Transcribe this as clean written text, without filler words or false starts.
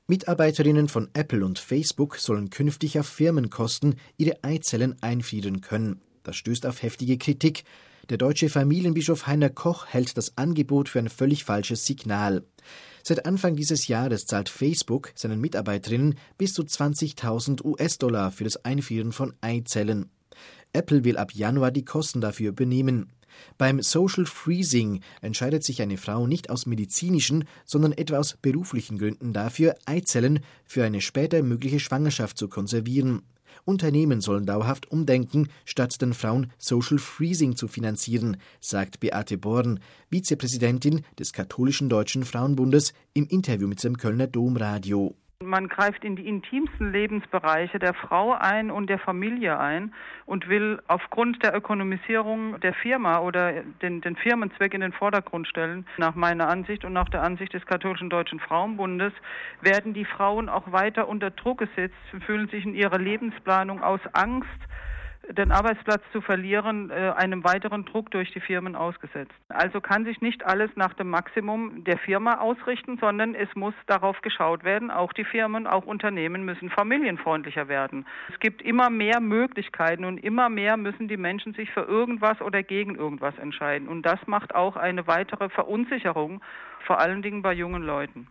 Mitarbeiterinnen von Apple und Facebook sollen künftig auf Firmenkosten ihre Eizellen einfrieren können. Das stößt auf heftige Kritik. Der deutsche Familienbischof Heiner Koch hält das Angebot für ein völlig falsches Signal. Seit Anfang dieses Jahres zahlt Facebook seinen Mitarbeiterinnen bis zu 20.000 US-Dollar für das Einfrieren von Eizellen. Apple will ab Januar die Kosten dafür übernehmen. Beim Social Freezing entscheidet sich eine Frau nicht aus medizinischen, sondern etwa aus beruflichen Gründen dafür, Eizellen für eine später mögliche Schwangerschaft zu konservieren. Unternehmen sollen dauerhaft umdenken, statt den Frauen Social Freezing zu finanzieren, sagt Beate Born, Vizepräsidentin des Katholischen Deutschen Frauenbundes, im Interview mit dem Kölner Domradio. Man greift in die intimsten Lebensbereiche der Frau ein und der Familie ein und will aufgrund der Ökonomisierung der Firma oder den Firmenzweck in den Vordergrund stellen. Nach meiner Ansicht und nach der Ansicht des Katholischen Deutschen Frauenbundes werden die Frauen auch weiter unter Druck gesetzt, fühlen sich in ihrer Lebensplanung aus Angst, den Arbeitsplatz zu verlieren, einem weiteren Druck durch die Firmen ausgesetzt. Also kann sich nicht alles nach dem Maximum der Firma ausrichten, sondern es muss darauf geschaut werden, auch die Firmen, auch Unternehmen müssen familienfreundlicher werden. Es gibt immer mehr Möglichkeiten und immer mehr müssen die Menschen sich für irgendwas oder gegen irgendwas entscheiden. Und das macht auch eine weitere Verunsicherung, vor allen Dingen bei jungen Leuten.